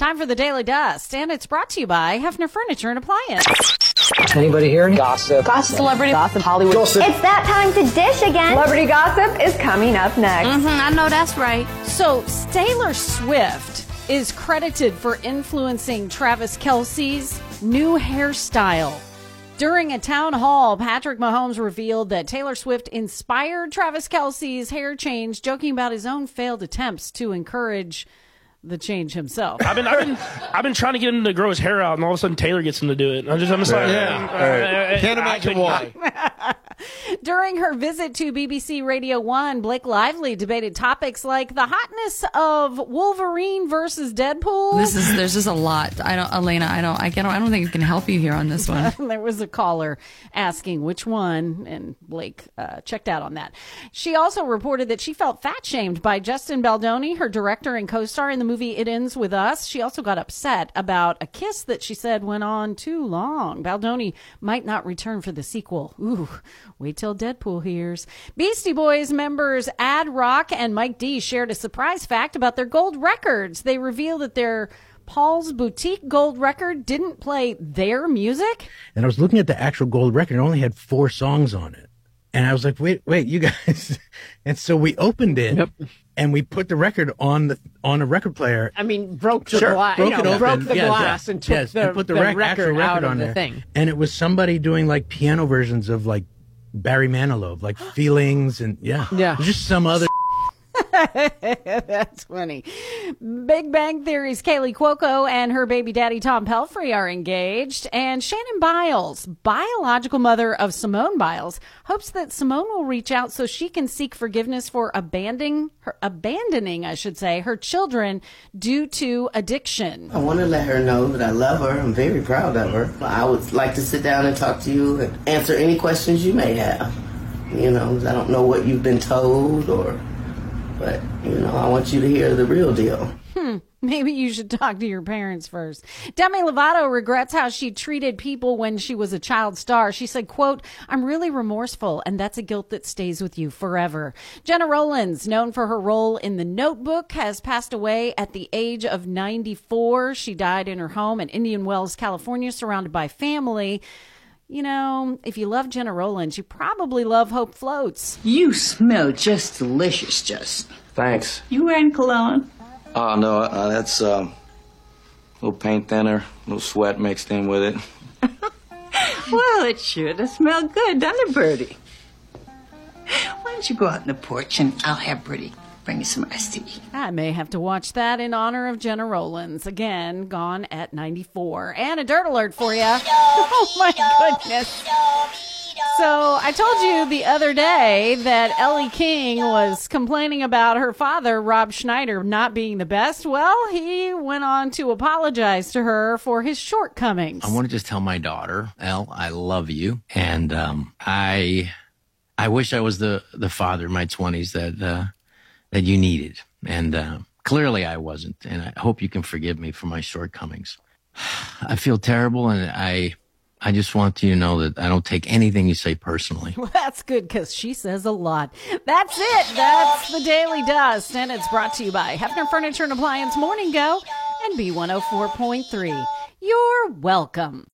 time for the Daily Dust, and it's brought to you by Hefner Furniture and Appliance. Anybody here? Gossip. Celebrity gossip. Hollywood gossip. It's that time to dish again. Celebrity gossip is coming up next. I know that's right. So, Taylor Swift is credited for influencing Travis Kelce's new hairstyle. During a town hall, Patrick Mahomes revealed that Taylor Swift inspired Travis Kelce's hair change, joking about his own failed attempts to encourage the change himself. I've been trying to get him to grow his hair out, and all of a sudden Taylor gets him to do it. I'm just like, Can't imagine why. During her visit to BBC Radio 1, Blake Lively debated topics like the hotness of Wolverine versus Deadpool. There's just a lot. I don't think it can help you here on this one. There was a caller asking which one, and Blake checked out on that. She also reported that she felt fat-shamed by Justin Baldoni, her director and co-star in the movie It Ends With Us. She also got upset about a kiss that she said went on too long. Baldoni might not return for the sequel. Ooh, wait till Deadpool hears. Beastie Boys members Ad Rock and Mike D shared a surprise fact about their gold records. They revealed that their Paul's Boutique gold record didn't play their music. And I was looking at the actual gold record. It only had 4 songs on it. And I was like, wait, you guys. And so we opened it and we put the record on a record player. I mean, broke the glass, broke the glass and took and put the record out on of the there. thing. And it was somebody doing like piano versions of like Barry Manilow, like Feelings, and it was just some other. That's funny. Big Bang Theory's Kaylee Cuoco and her baby daddy Tom Pelphrey are engaged, and Shannon Biles, biological mother of Simone Biles, hopes that Simone will reach out so she can seek forgiveness for abandoning her children due to addiction. I want to let her know that I love her. I'm very proud of her. I would like to sit down and talk to you and answer any questions you may have. You know, I don't know what you've been told but, I want you to hear the real deal. Maybe you should talk to your parents first. Demi Lovato regrets how she treated people when she was a child star. She said, quote, "I'm really remorseful, and that's a guilt that stays with you forever." Gena Rowlands, known for her role in The Notebook, has passed away at the age of 94. She died in her home in Indian Wells, California, surrounded by family. You know, if you love Gena Rowlands, you probably love Hope Floats. You smell just delicious, Justin. Thanks. You wearing cologne? Oh, no, that's a little paint thinner, a little sweat mixed in with it. Well, it sure does smell good, doesn't it, Bertie? Why don't you go out on the porch and I'll have Bertie bring you some iced tea. I may have to watch that in honor of Gena Rowlands, again, gone at 94. And a dirt alert for you. Oh, my goodness. So I told you the other day that Ellie King was complaining about her father, Rob Schneider, not being the best. Well, he went on to apologize to her for his shortcomings. I want to just tell my daughter, Elle, I love you. And I wish I was the father in my 20s that you needed. And clearly I wasn't. And I hope you can forgive me for my shortcomings. I feel terrible, and I just want you to know that I don't take anything you say personally. Well, that's good, because she says a lot. That's it. That's the Daily Dust, and it's brought to you by Hefner Furniture and Appliance Morning Go and B104.3. You're welcome.